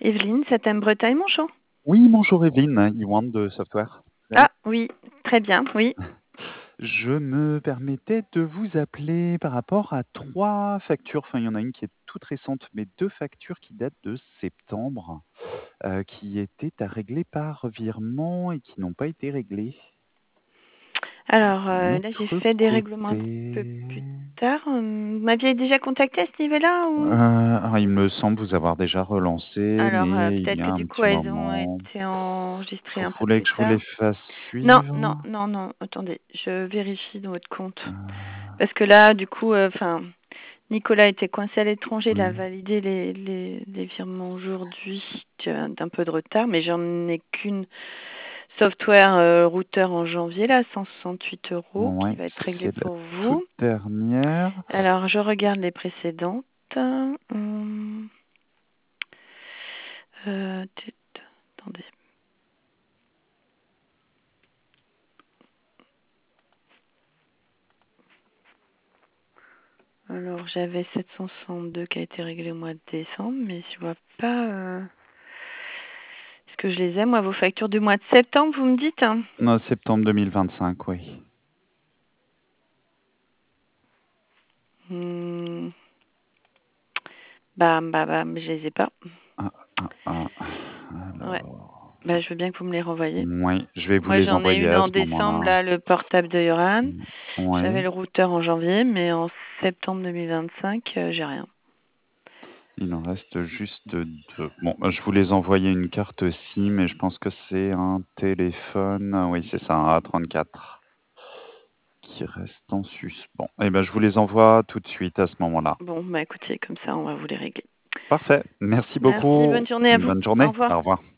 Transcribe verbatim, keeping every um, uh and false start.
Evelyne, ça t'aime Bretagne, mon chou? Oui, bonjour Evelyne, Iwan de Software. Vous allez Ah oui, très bien, oui. Je me permettais de vous appeler par rapport à trois factures. Enfin, il y en a une qui est toute récente, mais deux factures qui datent de septembre, euh, qui étaient à régler par virement et qui n'ont pas été réglées. Alors De euh, là, j'ai notre fait des règlements un peu côté. plus tard. Hum, Vous m'aviez déjà contacté à ce niveau-là ou... Euh, alors, il me semble vous avoir déjà relancé, Alors euh, mais il y peut-être a que un du coup, petit elles ont moment. été enregistrées Vous un peu voulez plus que je vous les tard. fasse Non, suivre? non, non, non. Attendez, je vérifie dans votre compte. Euh, Parce que là, du coup, enfin, Nicolas était coincé à l'étranger. Il a oui. validé les, les, les virements aujourd'hui d'un peu de retard, mais j'en ai qu'une software euh, routeur en janvier, là, cent soixante-huit euros, qui Ouais, va être réglé c'est la pour toute vous. dernière. Alors, je regarde les précédentes. Hum, euh, tut, attendez. Alors, j'avais sept cent soixante-deux qui a été réglé au mois de décembre, mais je vois pas... Euh... Est-ce que je les ai, moi, vos factures du mois de septembre, vous me dites? Non, septembre deux mille vingt-cinq, oui. Hum, Bam, bam, bam, je les ai pas. Ah, ah, ah. Ouais. Alors, Bah, je veux bien que vous me les renvoyiez. oui, je vais vous Moi, les j'en ai envoyer une à en ce décembre, moment-là. là, le portable de Yoran. J'avais Oui, le routeur en janvier, mais en septembre deux mille vingt-cinq, euh, j'ai rien. il en reste juste deux. Bon, je vous les envoyais une carte SIM, mais je pense que c'est un téléphone. Oui, c'est ça, un A trente-quatre qui reste en suspens. Eh ben, je vous les envoie tout de suite à ce moment-là. Bon, bah écoutez, comme ça, on va vous les régler. Parfait. Merci Merci, beaucoup. bonne journée à Une vous. bonne Au journée. revoir. Au revoir.